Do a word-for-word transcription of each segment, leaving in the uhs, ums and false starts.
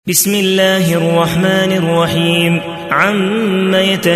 بسم الله الرحمن الرحيم عم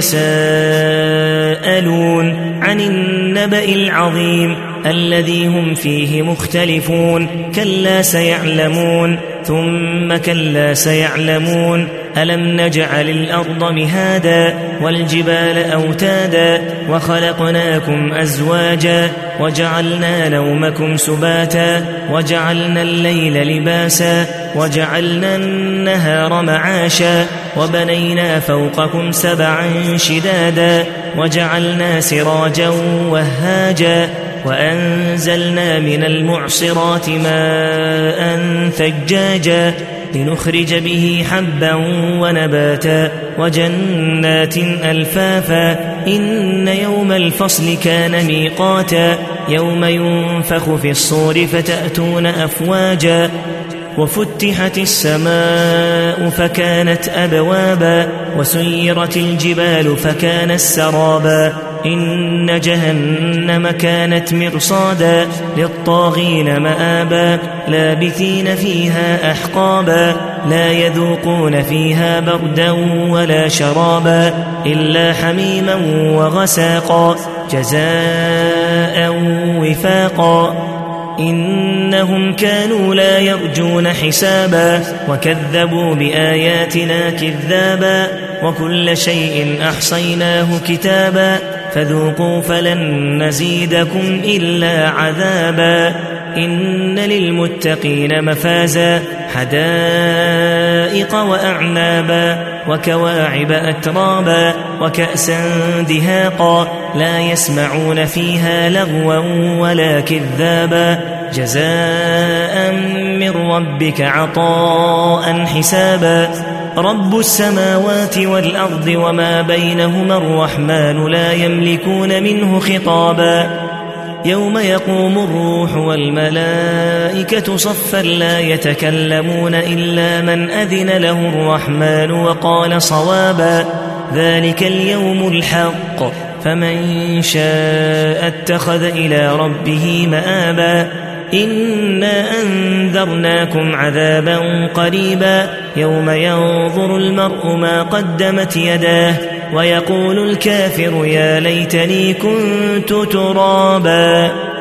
يتساءلون عن النبأ العظيم الذي هم فيه مختلفون كلا سيعلمون ثم كلا سيعلمون ألم نجعل الأرض مهادا والجبال أوتادا وخلقناكم أزواجا وجعلنا نومكم سباتا وجعلنا الليل لباسا وجعلنا النهار معاشا وبنينا فوقكم سبعا شدادا وجعلنا سراجا وهاجا وأنزلنا من المعصرات ماء ثجاجا لنخرج به حبا ونباتا وجنات ألفافا إن يوم الفصل كان ميقاتا يوم ينفخ في الصور فتأتون أفواجا وفتحت السماء فكانت أبوابا وسيرت الجبال فكانت سرابا إن جهنم كانت مرصادا للطاغين مآبا لابثين فيها أحقابا لا يذوقون فيها بردا ولا شرابا إلا حميما وغساقا جزاء وفاقا إنهم كانوا لا يرجون حسابا وكذبوا بآياتنا كذابا وكل شيء أحصيناه كتابا فذوقوا فلن نزيدكم إلا عذابا إن للمتقين مفازا حدائق وأعنابا وكواعب أترابا وكأسا دهاقا لا يسمعون فيها لغوا ولا كذابا جزاء من ربك عطاء حسابا رب السماوات والأرض وما بينهما الرحمن لا يملكون منه خطابا يوم يقوم الروح والملائكة صفا لا يتكلمون إلا من أذن له الرحمن وقال صوابا ذلك اليوم الحق فمن شاء اتخذ إلى ربه مآبا إنا أنذرناكم عذابا قريبا يوم ينظر المرء ما قدمت يداه ويقول الكافر يا ليتني كنت ترابا.